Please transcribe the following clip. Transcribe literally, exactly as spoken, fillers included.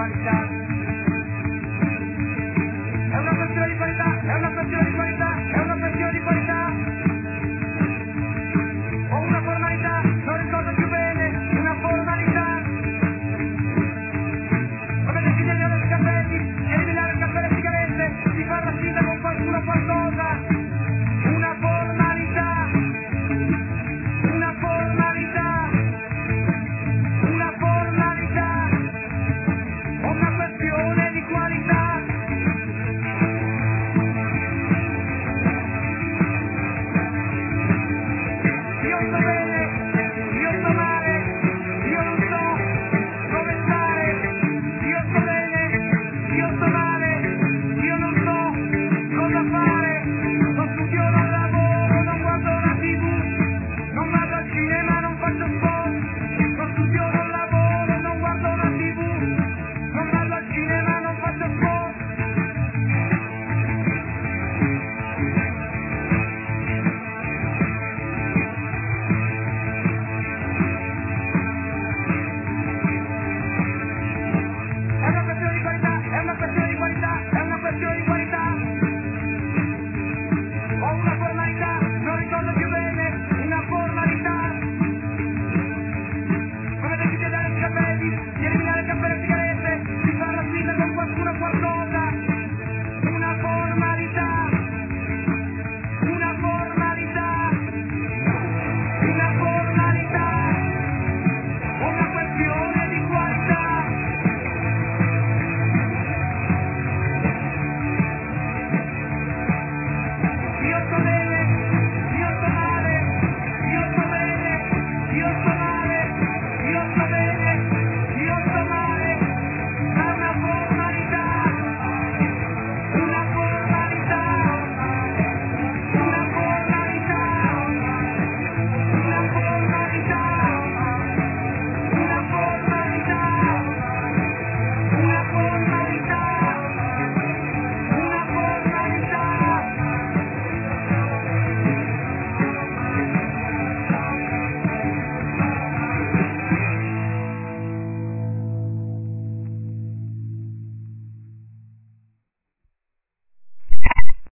qualità. È una questione di qualità, è una questione di qualità, è una questione di qualità. Ho una formalità, non ricordo più bene, una formalità. Come decidere dei capelli, di eliminare il caffè e le sigarette, di far la finta con qualcuno qualcosa. Una formalità, una formalità, una formalità, una questione di qualità. Io sto bene, io sto male, io non so dove stare. Io sto bene, io sto male, io non so cosa fare. Non studio, non lavoro, non guardo la tivù, non vado al cinema, non faccio sport.